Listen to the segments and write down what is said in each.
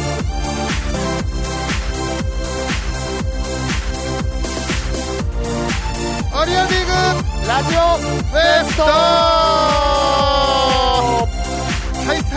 オリオンリーグラジオベストはい2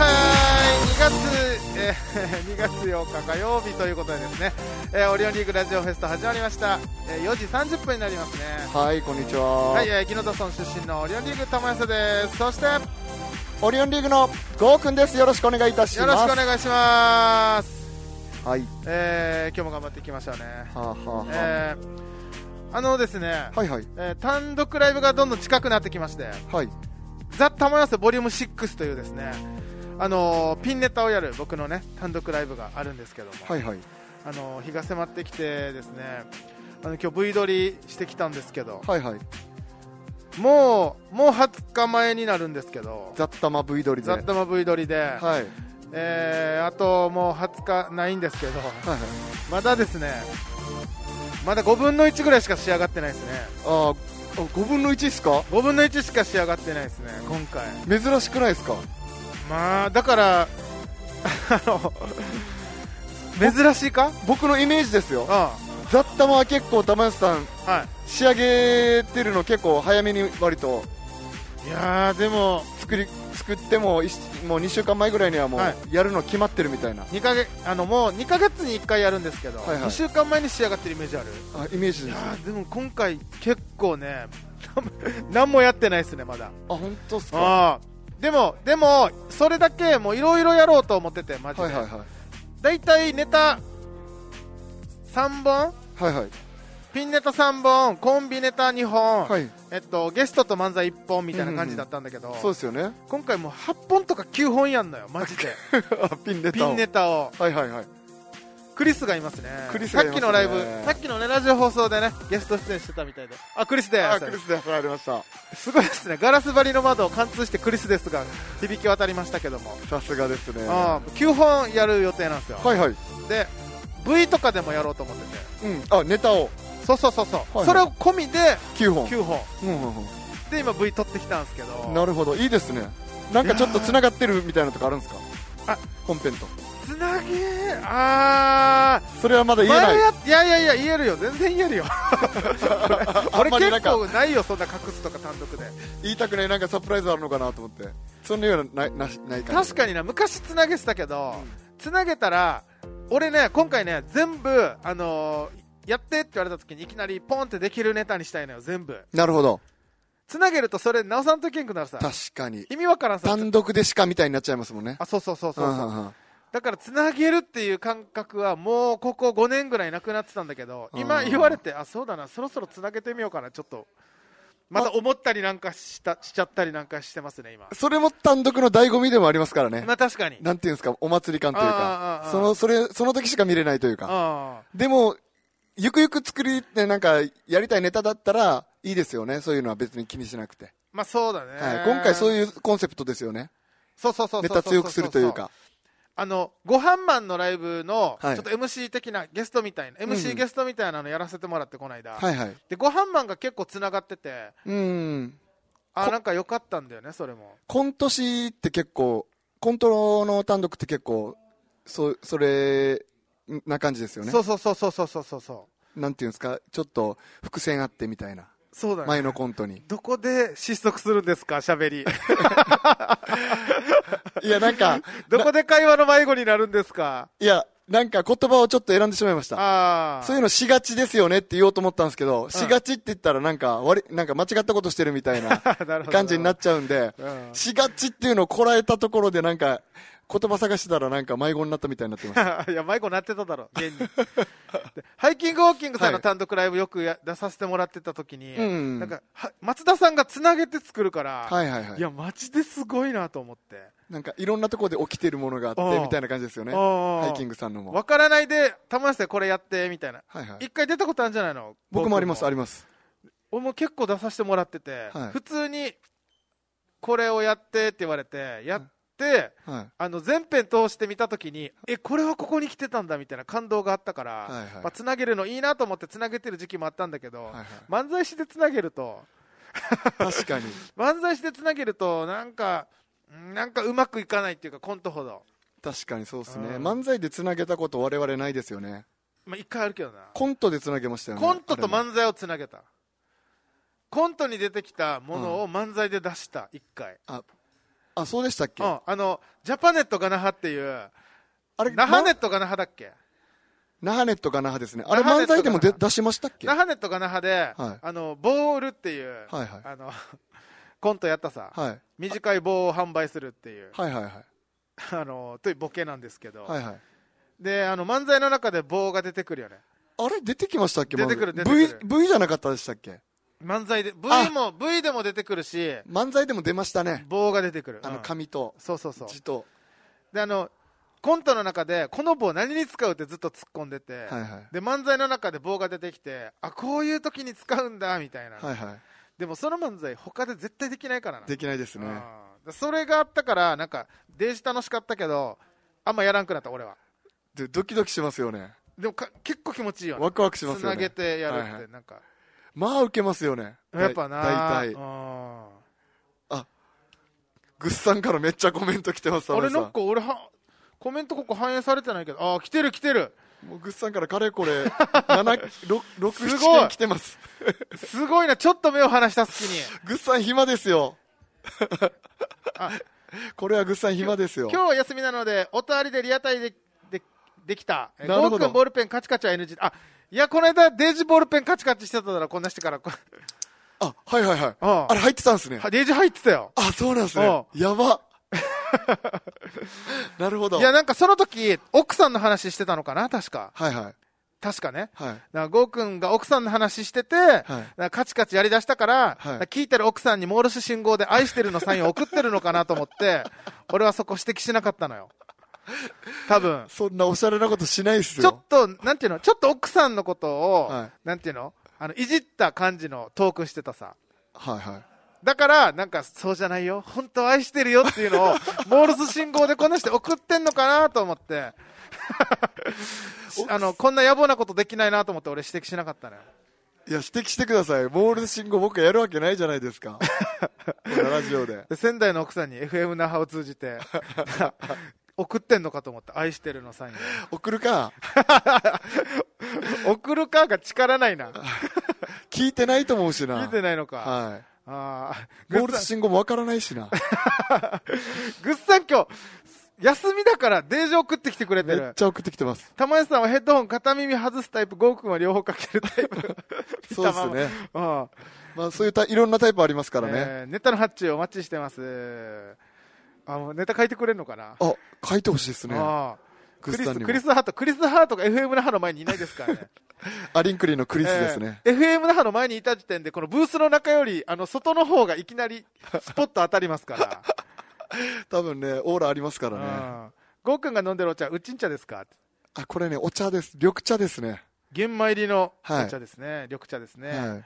月8日火曜日ということでですね、オリオンリーグラジオフェスト始まりました。4時30分になりますね。 はい、こんにちは。 はい、木野田村出身のオリオンリーグ玉安です。そしてオリオンリーグのゴーくんです。よろしくお願いいたします。 よろしくお願いします。 はい、 今日も頑張っていきましょうね。 はあはあですね、 はいはい、 単独ライブがどんどん近くなってきまして、 はい、 ザ・玉安ボリューム6というですね、ピンネタをやる僕のね単独ライブがあるんですけども、 はいはい、 日が迫ってきてですね、今日 V 撮りしてきたんですけど、 はいはい、 もう20日前になるんですけど、 ザッタマ V 撮りで、 ザッタマ V 撮りで、 はい、 あともう20日ないんですけど、 はいはい、 まだですね、まだ5分の1ぐらいしか仕上がってないですね。 5分の1ですか。 5分の1しか仕上がってないですね今回。 珍しくないですか。 まあだから珍しいか。 僕のイメージですよ。 あザッタマは結構玉安さん、 あ、は仕上げてるの結構早めに割とい、いやーでも作ってもう2週間前ぐらいにはもうやるの決まってるみたいな、 2ヶ月もう2ヶ月に1回やるんですけど、 はいはい、 2週間前に仕上がってるイメージある。 イメージです。 いやーでも今回結構ね何もやってないですねまだ。 本当ですか。 でもそれだけもういろいろやろうと思っててマジで、 はいはいはい、 だいたいネタ3本、 はいはい、 ピンネタ3本、コンビネタ2本、 はい、 ゲストと漫才1本みたいな感じだったんだけど、 そうですよね。 今回もう8本とか9本やんのよマジでピンネタを、はいはいはい、 クリスがいますね。さっきのライブ、さっきのねラジオ放送でねゲスト出演してたみたいで、クリスです。 クリスです。ありました。 すごいですね。ガラス張りの窓を貫通してクリスですが響き渡りましたけども、 さすがですね。 9本やる予定なんですよ。 はいはい。 で V とかでもやろうと思ってて、 ネタを、 そう、 はいはい、 それを込みで 9本、 で今 V 撮ってきたんですけど。 なるほど、いいですね。なんかちょっとつながってるみたいなとこあるんですか。本編とつなげそれはまだ言えない。 いや言えるよ、全然言えるよ俺結構ないよそんな隠すとか単独で言いたくない。なんかサプライズあるのかなと思って。そんなようなないか。 確かにな、昔つなげてたけど、つなげたら俺ね今回ね全部やってって言われた時にいきなりポンってできるネタにしたいのよ全部。 なるほど。 つなげるとそれ直さんといけんくなるさ。 確かに意味わからんさ、 単独でしかみたいになっちゃいますもんね。 そうだからつなげるっていう感覚はもうここ5年ぐらいなくなってたんだけど、今言われてそうだな、そろそろつなげてみようかな、ちょっとまた思ったりなんかしちゃったりなんかしてますね今。 それも単独の醍醐味でもありますからね。 まあ確かに、 なんていうんですか、お祭り感というか、その時しか見れないというか。でもゆくゆく作りってなんかやりたいネタだったらいいですよね。そういうのは別に気にしなくて。 まあそうだね、 今回そういうコンセプトですよね。 そうネタ強くするというか、 ごはんマンのライブのちょっと MC 的なゲストみたいな、MC ゲストみたいなのやらせてもらってこの間、でごはんマンが結構つながってて、なんか良かったんだよね。それもコント師って結構、コントの単独って結構それな感じですよね。 そうなんていうんですか、ちょっと伏線あってみたいな。 そうだね、 前のコントにどこで失速するんですか喋りいやなんかどこで会話の迷子になるんですか。 いやなんか言葉をちょっと選んでしまいました。そういうのしがちですよねって言おうと思ったんですけど、しがちって言ったらなんか間違ったことしてるみたいな感じになっちゃうんで、しがちっていうのをこらえたところでなんか言葉探してたらなんか迷子になったみたいになってますいや迷子になってただろ現にハイキングウォーキングさんの単独ライブよく出させてもらってた時に、なんか松田さんがつなげて作るから、いやマジですごいなと思って、 なんかいろんなところで起きてるものがあってみたいな感じですよね。ハイキングさんのも分からないで玉井さんこれやってみたいな、一回出たことあるんじゃないの。 僕もあります。 俺も結構出させてもらってて、普通にこれをやってって言われてやって、全編通して見たときにこれはここに来てたんだみたいな感動があったから、つなげるのいいなと思ってつなげてる時期もあったんだけど、漫才師でつなげると確かに漫才師でつなげるとなんかうまくいかないっていうか、コントほど確かにそうですね、漫才でつなげたこと我々ないですよね。 まあ一回あるけどな。 コントでつなげましたよね。 コントと漫才をつなげた。コントに出てきたものを漫才で出した一回。 あ、そうでしたっけ。 ジャパネットガナハっていう、あれ那覇ネットガナハだっけ。 那覇ネットガナハですね。あれ漫才でも出しましたっけ。 那覇ネットガナハで、ボールっていう、コントやったさ、短い棒を販売するっていう、というボケなんですけど、で漫才の中で棒が出てくるよね。 あれ出てきましたっけ。 出てくる V じゃなかったでしたっけ。 漫才で V でも出てくるし、 漫才でも出ましたね。 棒が出てくる、 紙と字とでコントの中でこの棒何に使うってずっと突っ込んでて、で漫才の中で棒が出てきて、こういう時に使うんだみたいな、でもその漫才他で絶対できないからな。 できないですね。 それがあったからなんかデージ楽しかったけどあんまやらんくなった俺は。 でドキドキしますよね。 でも結構気持ちいいよね。 ワクワクしますよね。 つなげてやるってなんか、 まあ受けますよね。 やっぱな。 大体。グッさんからめっちゃコメント来てます。 あれなんか俺コメントここ反映されてないけど、来てる。 もうグッさんからかれこれ6、7件来てます。 すごいな。ちょっと目を離した隙に。 グッさん暇ですよ。これはグッさん暇ですよ。 今日は休みなのでおたわりでリアタイできた。ゴーくんボールペンカチカチは NG。いやこの間デージボールペンカチカチしてただろこんなしてから。 はい。あれ入ってたんですね。 デージ入ってたよ。 そうなんですね。やば。なるほど。 いやなんかその時奥さんの話してたのかな確か。確かね。ゴーくんが奥さんの話してて、カチカチやりだしたから、聞いてる奥さんにモールス信号で愛してるのサインを送ってるのかなと思って、俺はそこ指摘しなかったのよ。多分。 そんなおしゃれなことしないっすよ。ちょっと、なんていうの、ちょっと奥さんのことを、なんていうの、いじった感じのトークしてたさ。だから、なんか、そうじゃないよ。本当愛してるよっていうのを、モールス信号でこんなして送ってんのかなと思って、こんな野暮なことできないなと思って俺指摘しなかったのよ。 いや、指摘してください。モールス信号僕やるわけないじゃないですか。ラジオで。 仙台の奥さんに FM 那覇を通じて、送ってんのかと思って、愛してるのサインを。 送るか。 送るかが力ないな。 聞いてないと思うしな。 聞いてないのか。 モールス信号もわからないしな。 グッさん今日休みだからデージ送ってきてくれてる。 めっちゃ送ってきてます。 玉井さんはヘッドホン片耳外すタイプ、ゴーくんは両方かけるタイプ。 そうですね。まあそういういろんなタイプありますからね。 ネタの発注お待ちしてます。もうネタ書いてくれるのかな。 書いてほしいですね。 クリスハートが FM 那覇の前にいないですからね。 アリンクリーのクリスですね。 FM 那覇の前にいた時点でこのブースの中より外の方がいきなりスポット当たりますから。 多分ねオーラありますからね。 ゴーくんが飲んでるお茶うちん茶ですか。 これねお茶です。緑茶ですね。 玄米入りのお茶ですね。緑茶ですね。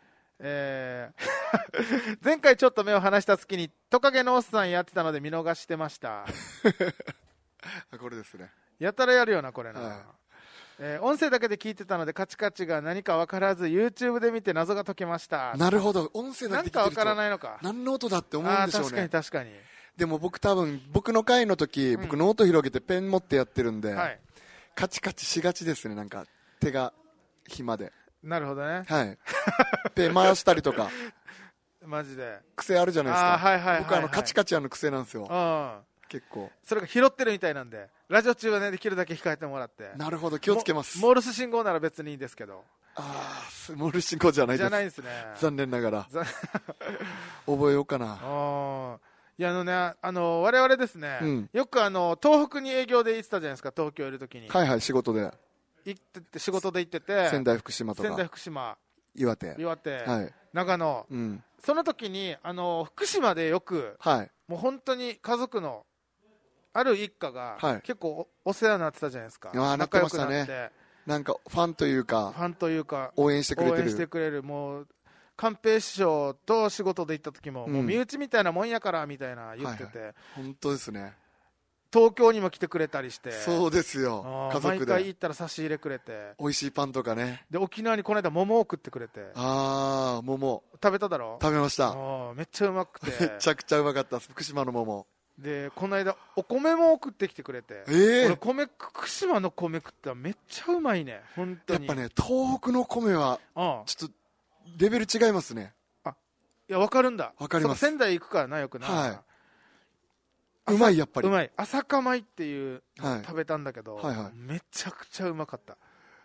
前回ちょっと目を離した隙にトカゲのおっさんやってたので見逃してました。 これですね。 やたらやるよなこれな。音声だけで聞いてたのでカチカチが何か分からず YouTube で見て謎が解けました。 なるほど。音声だけで聞いてるとなんか分からないのか。 何の音だって思うんでしょうね。 確かに。 でも僕多分僕の回の時、僕ノート広げてペン持ってやってるんで、カチカチしがちですね。なんか手が暇で。 なるほどね。 ペン回したりとか。 マジで癖あるじゃないですか。僕カチカチ癖なんですよ。結構それが拾ってるみたいなんでラジオ中はねできるだけ控えてもらって。 なるほど気をつけます。 モールス信号なら別にいいんですけど。 モールス信号じゃないです。 じゃないですね。 残念ながら覚えようかな。 いや我々ですね、よく東北に営業で行ってたじゃないですか。東京いるときに仕事で行ってて仙台福島とか岩手、 長野、その時に福島でよく、もう本当に家族のある一家が、結構お世話になってたじゃないですか。 仲良くなって、なんかファンというか応援してくれるもう寛平師匠と仕事で行った時も、もう身内みたいなもんやからみたいな言ってて、 本当ですね。 東京にも来てくれたりして。 そうですよ。家族で毎回行ったら差し入れくれて、 美味しいパンとかね。 で沖縄にこの間桃を送ってくれて。 桃食べただろ。 食べました。 めっちゃうまくて。 めちゃくちゃうまかったです。福島の桃でこの間お米も送ってきてくれて、俺福島の米食ったらめっちゃうまいね本当に。 やっぱね東北の米はちょっとレベル違いますね。 いや分かるんだ。 分かります。 仙台行くからなよくな、 はい、うまい。やっぱりうまい。朝か米っていう食べたんだけど、めちゃくちゃうまかった。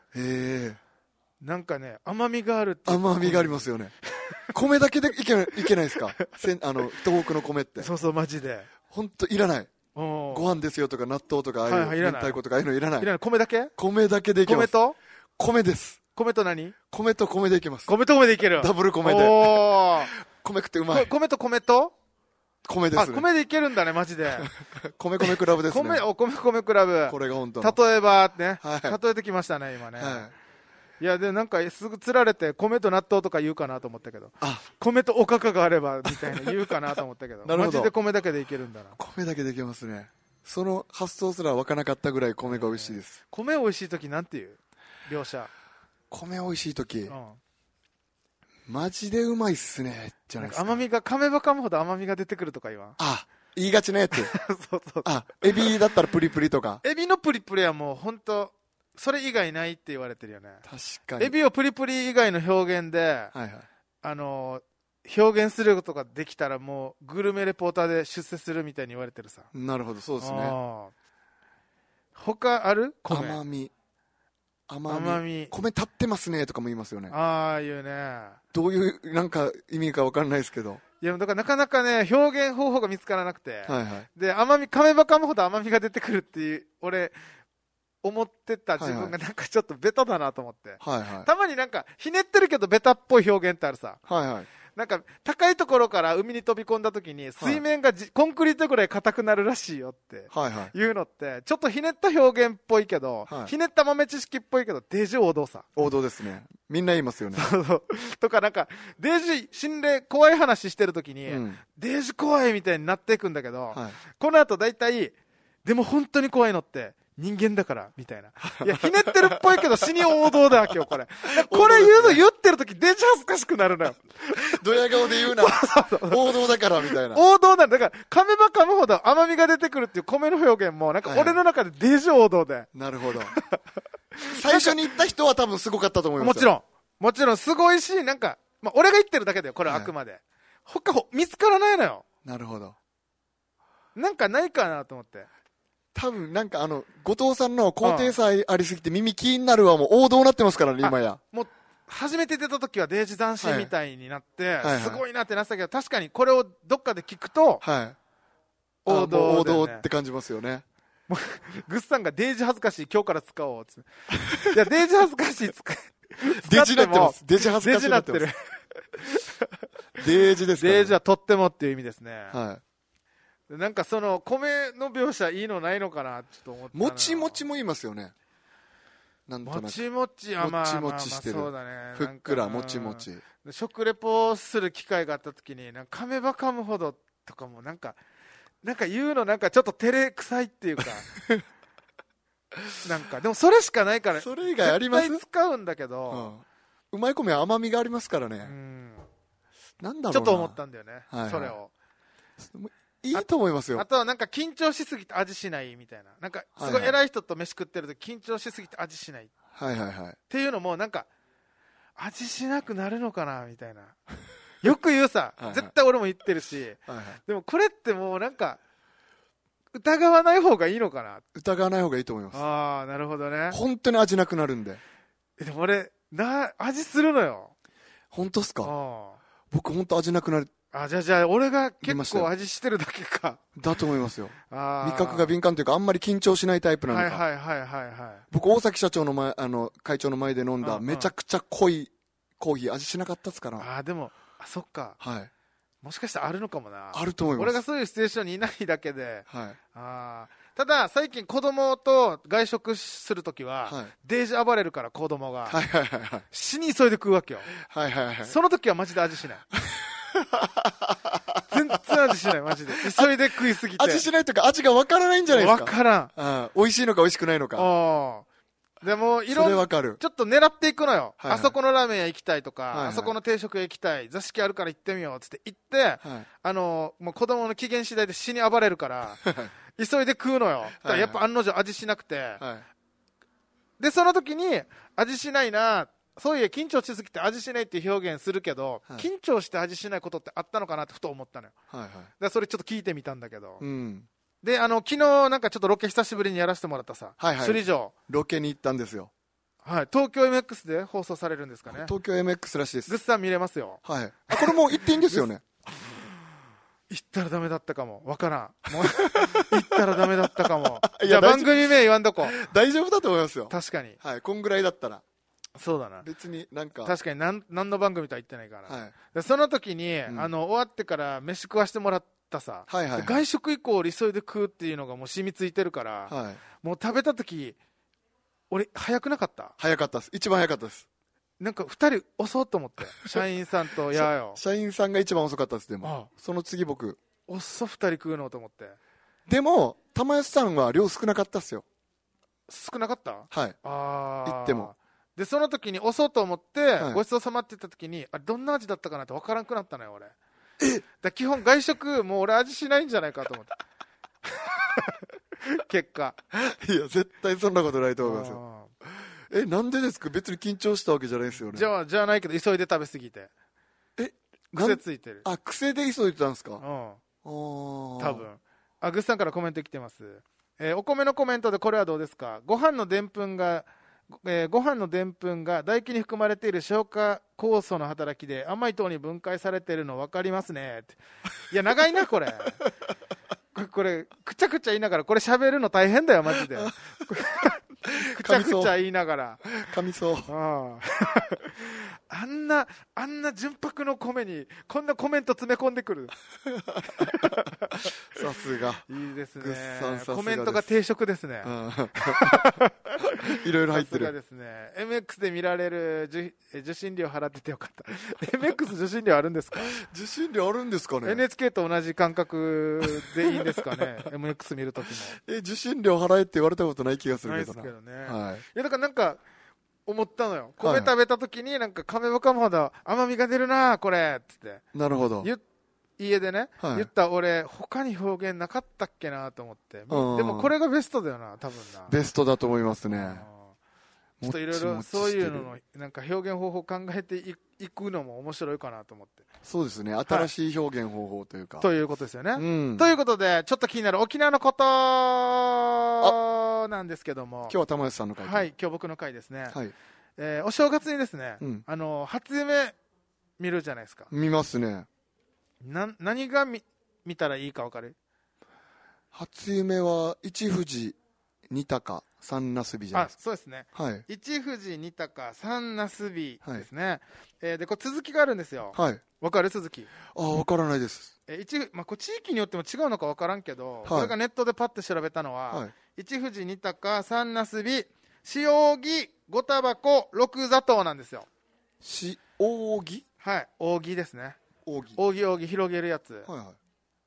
なんかね甘みがあるって。 甘みがありますよね米だけでいけないですか東北の米って。 そうマジで本当いらない。ご飯ですよとか納豆とかああいう明太子とかああいうのいらない。 米だけでいけます。 米です。 米と何？ 米と米でいけます。 米と米でいける。 ダブル米で米食ってうまい。 米と米ですね。米でいけるんだねマジで米クラブですね。 米クラブ。 これが本当の例えばね、例えてきましたね今ね。いやでなんかすぐ釣られて米と納豆とか言うかなと思ったけど、米とおかかがあればみたいな言うかなと思ったけどマジで米だけでいけるんだな。 米だけでいけますね。その発想すら湧かなかったぐらい米が美味しいです。 米美味しい時なんていう描写？ 米美味しい時、マジでうまいっすねじゃないですか。 甘みが噛めば噛むほど甘みが出てくるとか言わん？ 言いがちなやつそうエビだったらプリプリとか。 エビのプリプリはもう本当それ以外ないって言われてるよね。 確かに。 エビをプリプリ以外の表現で、表現することができたらもうグルメレポーターで出世するみたいに言われてるさ。 なるほど、そうですね。 他ある？ 甘み米立ってますねとかも言いますよね。 言うね。 どういうなんか意味か分からないですけど。 いやだからなかなかね表現方法が見つからなくて、で噛めば噛むほど甘みが出てくるっていう俺思ってた自分がなんかちょっとベタだなと思って、たまになんかひねってるけどベタっぽい表現ってあるさ。なんか高いところから海に飛び込んだ時に水面がコンクリートぐらい硬くなるらしいよっていうのってちょっとひねった表現っぽいけど、ひねった豆知識っぽいけどデージ王道さ。 王道ですね。みんな言いますよね。 とかなんかデージ心霊怖い話してる時に、デージ怖いみたいになっていくんだけど、この後だいたいでも本当に怖いのって人間だからみたいな。いやひねってるっぽいけど死に王道だ今日これ言ってる時デージ恥ずかしくなるのよ。 ドヤ顔で言うな王道だからみたいな。 王道なんだから噛めば噛むほど甘みが出てくるっていう米の表現もなんか俺の中でデージ王道で、 なるほど最初に言った人は多分すごかったと思いますよ。もちろんすごいしなんか、俺が言ってるだけだよこれはあくまで、他見つからないのよ。 なるほど。 なんかないかなと思って。 多分なんか後藤さんの高低差ありすぎて耳気になるはもう王道になってますからね今や。 もう初めて出た時はデージ斬新みたいになって、すごいなってなってたけど確かにこれをどっかで聞くと、王道って感じますよね。 グッさんがデージ恥ずかしい今日から使おうついやデージ恥ずかしいデージなってます。デージ恥ずかしいなってるデージですか、 デージはとってもっていう意味ですね。なんかその米の描写いいのないのかなちょっと思って。 もちもちも言いますよね。 なんとなくもちもちしてる。そうだね。 ふっくらもちもち。 食レポする機会があった時になんか噛めば噛むほどとかもなんか言うのなんかちょっと照れくさいっていうかなんかでもそれしかないからそれ以外あります？ 絶対使うんだけど、 うまい米は甘みがありますからね。なんだろうな。 ちょっと思ったんだよね、それを。 いいと思いますよ。 あとはなんか緊張しすぎて味しないみたいな。なんかすごい偉い人と飯食ってると緊張しすぎて味しない。っていうのもなんか味しなくなるのかなみたいな。よく言うさ。絶対俺も言ってるし。でもこれってもうなんか疑わない方がいいのかな。 疑わない方がいいと思います。 なるほどね。 本当に味なくなるんで。 でも俺味するのよ。 本当っすか？僕本当味なくなる。 じゃあ俺が結構味してるだけか。 だと思いますよ。味覚が敏感というかあんまり緊張しないタイプなのか。僕大崎社長の会長の前で飲んだめちゃくちゃ濃いコーヒー味しなかったっすから。 でもそっか。もしかしたらあるのかもな。 あると思います。 俺がそういうシチュエーションにいないだけで。ただ最近子供と外食するときは、デージ暴れるから子供が死に急いで食うわけよ。その時はマジで味しない。全然味しないマジで。急いで食いすぎて味しないとか味が分からないんじゃないですか。 分からん。 美味しいのか美味しくないのか。 でもいろんなちょっと狙っていくのよ、はいはい、あそこのラーメン屋行きたいとか、はいはい、あそこの定食屋行きたい、座敷あるから行ってみようっつって行って、はい、もう子供の機嫌次第で死に暴れるから急いで食うのよ、はいはい、やっぱ案の定味しなくて、はい、でその時に味しないな、そういや緊張しすぎて味しないっていう表現するけど、はい、緊張して味しないことってあったのかなってふと思ったのよ、はいはい、でそれちょっと聞いてみたんだけど、うん、で昨日なんかちょっとロケ久しぶりにやらせてもらったさ、はいはい、首里城ロケに行ったんですよ、 はい、東京 MX で放送されるんですかね。 東京 MX らしいです。 グッさん見れますよ。 はい。これもう行っていいんですよね。 行ったらダメだったかも。わからん。もう行ったらダメだったかも。じゃあ番組名言わんとこ。 大丈夫だと思いますよ。 確かに。 はい。こんぐらいだったら。 そうだな。 別になんか。 確かに何の番組とは言ってないから。はい。でその時に、終わってから飯食わしてもらったさ。はいはいはい、外食以降急いで食うっていうのがもう染みついてるから。はい。もう食べた時、俺早くなかった？ 早かったです。一番早かったです。 なんか2人遅っと思って社員さんとやよ社員さんが一番遅かったです。でもその次僕遅2人食うのと思って。 でも玉吉さんは量少なかったっすよ。 少なかった？ はい。行ってもでその時に遅っと思って、はい、ごちそうさまって言った時にあれどんな味だったかなって分からんくなったのよ俺。だ基本外食もう俺味しないんじゃないかと思って結果いや絶対そんなことないと思いますよ。なんでですか？別に緊張したわけじゃないですよね。 じゃないけど急いで食べ過ぎて癖ついてる。 あ、癖で急いでたんですか？うん、 多分。グッさんからコメント来てます。お米のコメントでこれはどうですか？ご飯のでんぷんが唾液に含まれている消化酵素の働きで甘い糖に分解されているの分かりますねって。いや長いなこれこれくちゃくちゃ言いながらこれ喋るの大変だよマジでくちゃくちゃ言いながら噛みそう。 あんな純白の米にこんなコメント詰め込んでくるさすがいいですね。コメントが定食ですね、 いろいろ入ってる。 さすがですね。 MX で見られる受信料払っててよかった。MX 受信料あるんですか？ 受信料あるんですかね。 NHK と同じ感覚でいいんですかねMX 見るときも。 受信料払えって言われたことない気がするけどな。 ないですけどね、はい、いやだからなんか思ったのよ。米食べた時になんか噛めば噛むほど甘みが出るなこれっつって。 なるほど。 家でね、はい、言った俺他に表現なかったっけなと思って。でもこれがベストだよな多分な。 ベストだと思いますね。 ちょっといろいろそういうののなんか表現方法を考えていくのも面白いかなと思って。 そうですね。新しい表現方法というか、 ということですよね、うん、ということでちょっと気になる沖縄のことなんですけども、 今日は玉吉さんの回。 はい、今日僕の回ですね、はい。お正月にですね、うん、初夢見るじゃないですか。 見ますね。 何が見たらいいか分かる？ 初夢は一富士二鷹三なすびじゃないですか。 そうですね、 はい、 一富士二鷹三なすびですね、はい。でこれ続きがあるんですよ。 はい、 分かる？続き分からないです。 これ地域によっても違うのか分からんけど、はい、これがネットでパッて調べたのは、はい、一富士二鷹三なすび塩扇五タバコ六砂糖なんですよ。 塩扇？はい、 扇ですね。扇広げるやつ、はいはい、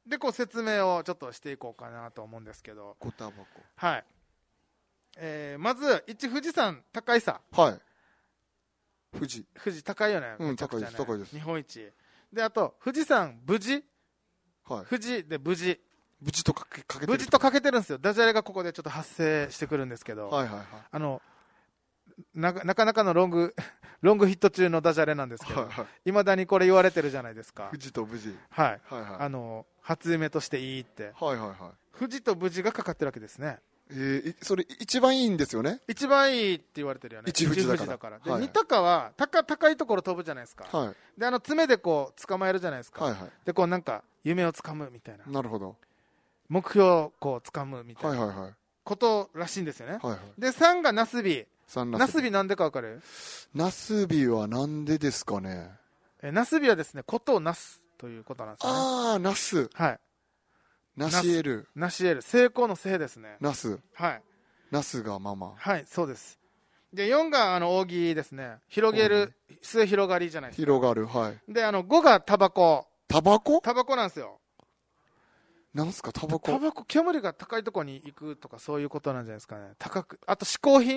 でこう説明をちょっとしていこうかなと思うんですけど。 五タバコ、 はい。まず一富士山高いさ。 はい。富士高いよね。 うん、高いです、高いです。 日本一で、あと富士山無事、はい、富士で無事とかけてる。 無事とかけてるんですよ。ダジャレがここでちょっと発生してくるんですけど、 はいはいはい、 なかなかのロングヒット中のダジャレなんですけど、いまだにこれ言われてるじゃないですか。 富士と無事、 はい、はいはい、初夢としていいって、 はいはいはい、 富士と無事がかかってるわけですね。 それ一番いいんですよね。 一番いいって言われてるよね。 一富士だから。 で、二鷹は高いところ飛ぶじゃないですか、はい、で爪でこう捕まえるじゃないですか、はいはい、でこうなんか夢をつかむみたいな。 なるほど。 目標をこうつかむみたいなことらしいんですよね、はいはい、で3がナスビ。ナスビなんでか分かる？ ナスビはなんでですかね。 ナスビはですね、ことをなすということなんですよね。 ああ、ナス。 はい。 ナシエル。 成功のせですね。 ナス。 はい。 ナスがママ。 はい、そうです。で4が扇ですね。広げる、末広がりじゃないですか。 広がる、はい。 で5がタバコ。 タバコなんですよ。 なんすかタバコ、 煙が高いところに行くとかそういうことなんじゃないですかね。高く、あと嗜好品。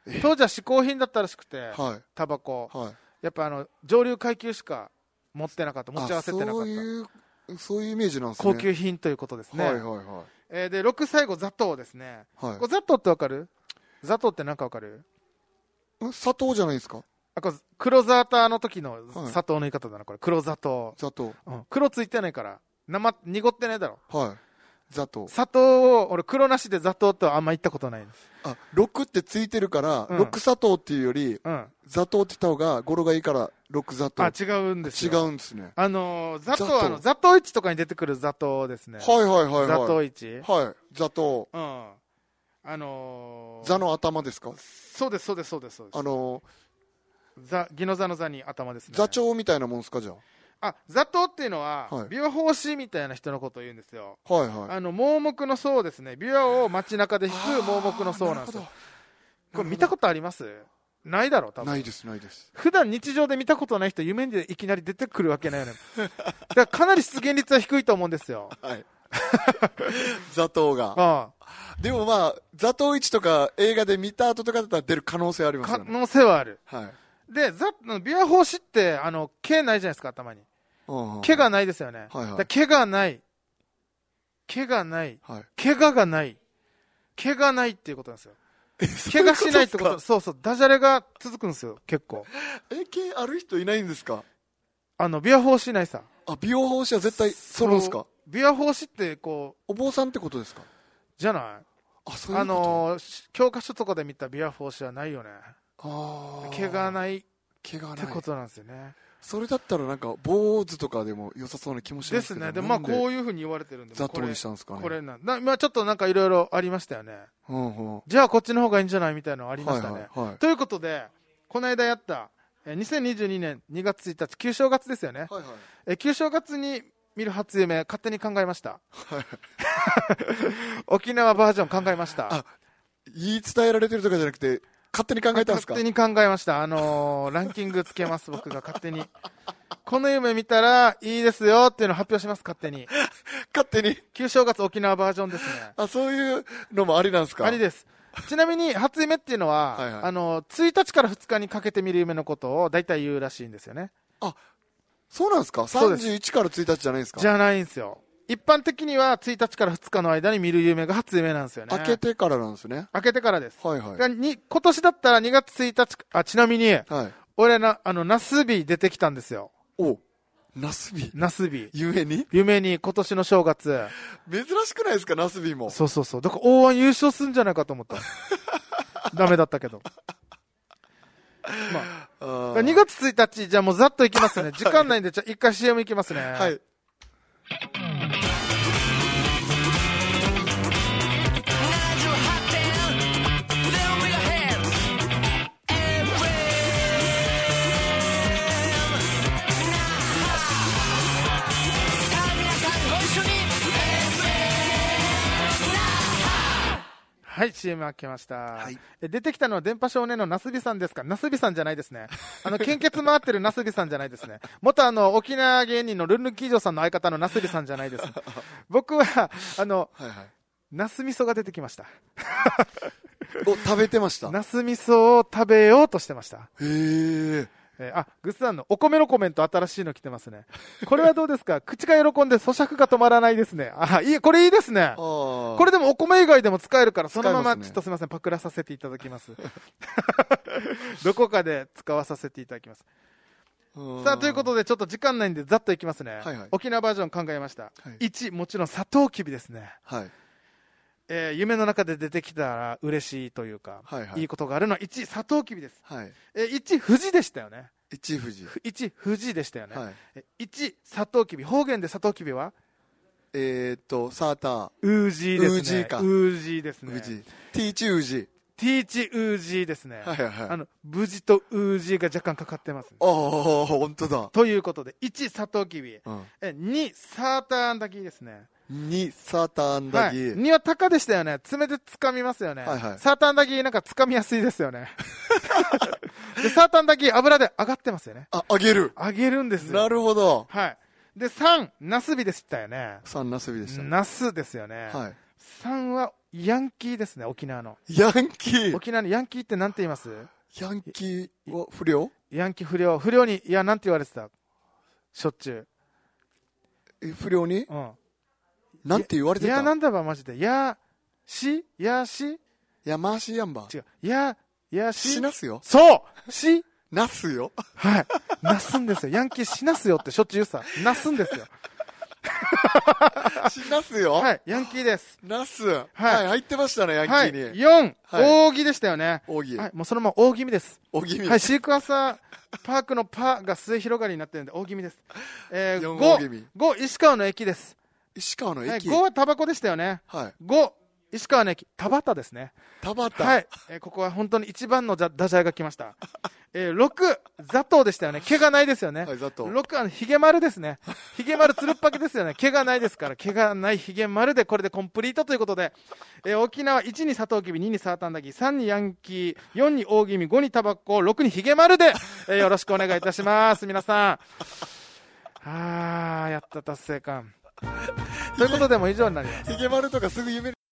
当時は嗜好品だったらしくて、タバコ。やっぱ上流階級しか持ってなかった、持ち合わせてなかった。 そういうイメージなんですね。 高級品ということですね。で、6最後、砂糖ですね。これ砂糖ってわかる？砂糖って何かわかる？ 砂糖じゃないですか？ 黒ザーターの時の砂糖の言い方だな、これ。黒砂糖。黒ついてないから。濁ってないだろ。砂糖を、俺黒なしで砂糖ってあんま言ったことないです。 6ってついてるから、6砂糖っていうより、砂糖って言った方が語呂がいいから、6砂糖。 違うんですよ。 違うんですね。 砂糖砂糖市とかに出てくる砂糖ですね。砂糖市。 砂糖。座の頭ですか？ そうです。ギの座の座に頭ですね。 座長みたいなもんですか、じゃあ。座頭っていうのは、琵琶法師みたいな人のことを言うんですよ。盲目の僧ですね。琵琶を街中で弾く盲目の僧なんですよ。これ見たことあります？ないだろ、多分。 ないです。 普段日常で見たことない人、夢でいきなり出てくるわけないよね。だからかなり出現率は低いと思うんですよ。 座頭が。でも座頭市とか映画で見た後とかだったら出る可能性ありますよね。 可能性はある。で、琵琶法師って、毛ないじゃないですか、頭に。毛がないですよね。毛がない。怪我がないっていうことなんですよ。怪我しないってこと。そう、ダジャレが続くんですよ、結構。 毛ある人いないんですか？ 琵琶法師いないさ。 琵琶法師は絶対そうなんですか？ 琵琶法師ってお坊さんってことですか？ じゃない？ そういうこと？ 教科書とかで見た琵琶法師はないよね。毛がないってことなんですよね。 それだったら坊主とかでも良さそうな気もしますけどね。 ですね。でこういうふうに言われてるんで。 座頭にしたんですかね。 これちょっといろいろありましたよね。じゃあこっちの方がいいんじゃないみたいなのありましたね。ということで、この間やった2022年2月1日、旧正月ですよね。旧正月に見る初夢、勝手に考えました。沖縄バージョン考えました。 言い伝えられてるとかじゃなくて、勝手に考えたんですか？ 勝手に考えました。ランキングつけます、僕が勝手に。この夢見たらいいですよっていうのを発表します、勝手に。旧正月沖縄バージョンですね。 そういうのもありなんですか？ ありです。ちなみに、初夢っていうのは、1日から2日にかけて見る夢のことを大体言うらしいんですよね。 そうなんですか？ 31 から1日じゃないですか？ じゃないんですよ。一般的には1日から2日の間に見る夢が初夢なんですよね。 明けてからなんですね。 明けてからです。今年だったら2月1日、ちなみに、俺ナスビ出てきたんですよ。 ナスビ夢に今年の正月。 珍しくないですか、ナスビも。 そう。だから O1 優勝するんじゃないかと思った。ダメだったけど。2月1日、じゃあもうざっといきますね。時間ないんで、じゃあ一回 CM いきますね。はい、CM 開けました。出てきたのは電波少年のナスビさんですか？ナスビさんじゃないですね。献血回ってるナスビさんじゃないですね。元沖縄芸人のルンルンキージョさんの相方のナスビさんじゃないです。僕は、ナス味噌が出てきました。 食べてました。 ナス味噌を食べようとしてました。 へー。 グッズさんのお米のコメント新しいの来てますね。これはどうですか？口が喜んで咀嚼が止まらないですね。これいいですね。これでもお米以外でも使えるから、そのままちょっとすみません、パクらさせていただきます。どこかで使わさせていただきます。さあ、ということでちょっと時間ないんでざっといきますね。沖縄バージョン考えました。1、もちろんサトウキビですね。夢の中で出てきたら嬉しいというか、いいことがあるのは1、サトウキビです。1、富士でしたよね。 1、富士。 1、富士でしたよね。1、サトウキビ。方言でサトウキビはサーター。 ウージーですね。 ウージーか。 ウージーですね。 ティーチウージー。 ティーチウージーですね。無事とウージーが若干かかってます、ね。 本当だ。 ということで、1、サトウキビ。2、サーターアンダギーですね。 2、サーターアンダギー。 2はタカでしたよね。爪で掴みますよね。サーターアンダギーなんか掴みやすいですよね。で、サーターアンダギー油で揚がってますよね。 揚げる。 揚げるんですよ。 なるほど。 で、3、ナスビでしたよね。 3、ナスビでした。 ナスですよね。 3はヤンキーですね、沖縄の。 ヤンキー。 沖縄のヤンキーって何て言います？ ヤンキーは不良？ ヤンキー不良。不良に、いや、なんて言われてた？しょっちゅう。不良に？うん。なんて言われてた？ いや、なんだば、マジで。やしやしやましやんば。 違う。やしなすよ。 そうしなすよ。 はい。なすんですよ。ヤンキーしなすよってしょっちゅう言うさ。なすんですよ。 しなすよ。 はい。ヤンキーです。 なす。はい。入ってましたね、ヤンキーに。はい、 4、大木でしたよね。 大木。 はい。もうそのまま大気味です。 大気味。 はい。シークワーサーパークのパが末広がりになってるんで、大気味です。5、石川の駅です。 石川の駅。はい、 5はタバコでしたよね。 はい。 5、石川の駅、田端ですね。 田端。 はい。ここは本当に一番のダジャレが来ました。6、ザトウでしたよね。毛がないですよね。 はい、ザトウ。 6、ヒゲ丸ですね。ヒゲ丸つるっぱけですよね。毛がないですから、毛がないヒゲ丸で、これでコンプリートということで、沖縄1にサトウキビ、2にサーターアンダギー、3にヤンキー、4に大気味、5にタバコ、6にヒゲ丸で、よろしくお願いいたします。皆さん。やった達成感。ということでも以上になります。 ヒゲ丸とかすぐ夢